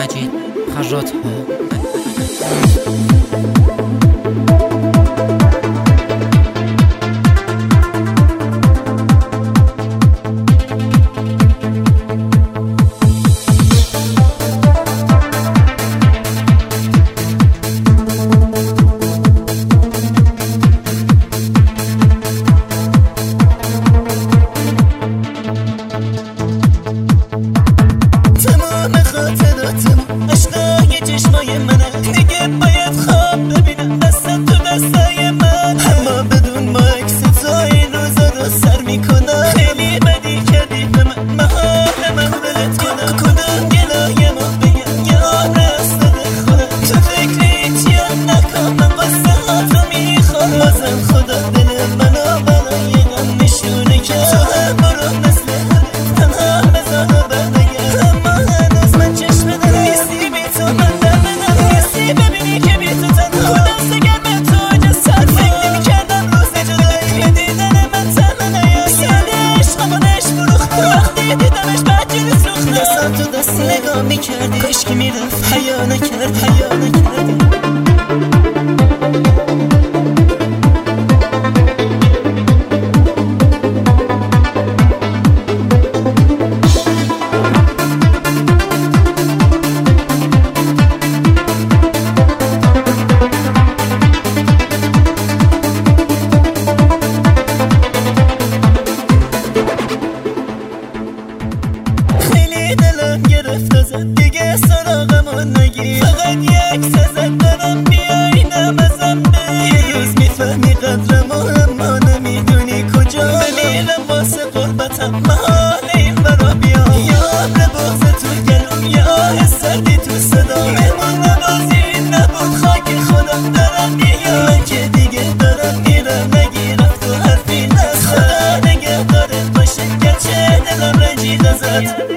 مجید خراط عشقای چشمای منه دیگه باید خواب ببینم دستم تو دستای من اما بدون ما عکس تو این روزا رو سر میکنم خیلی بدی کردی به من محال من دلت کنم کدوم گلای ما بگم یه عمر از دل خودم تو فکری چیم نکن من قصه هات رو میخوام بازم خدا دل منو برای غم نشونه کرد تو هم برو مثل هرت تنها بزن و بردگرد اما هنوز من چشم دارم نیستی بی تو من در بدم نیستی ببینی که بی تو تنها دست گرم تو جسد فکر نمی کردم روز جدایی به دیدن من تنها نیایی یاد عشقمانش فروختم وقتی دیدمش بدجوری سوختم دستم تو دست نگاه میکردی کاشکی میرفت حیا نکردی دلم گرفت ازت دیگه سراغمون نگیر فقط یک سزد دارم بیایی نمزم بگیر یه روز میفهمی قدرم و اما نمیدونی کجا بمیرم واسه قربتم محال این برا بیا یا عمر بغض تو گلوم یا آه سردی تو صدا مهمون نبازی نبود خاک خودم دارم بیا من که دیگه دارم میرم نگیرم تو حرفی نزد خدا نگه داره باشه گرچه دلم رنجید ازت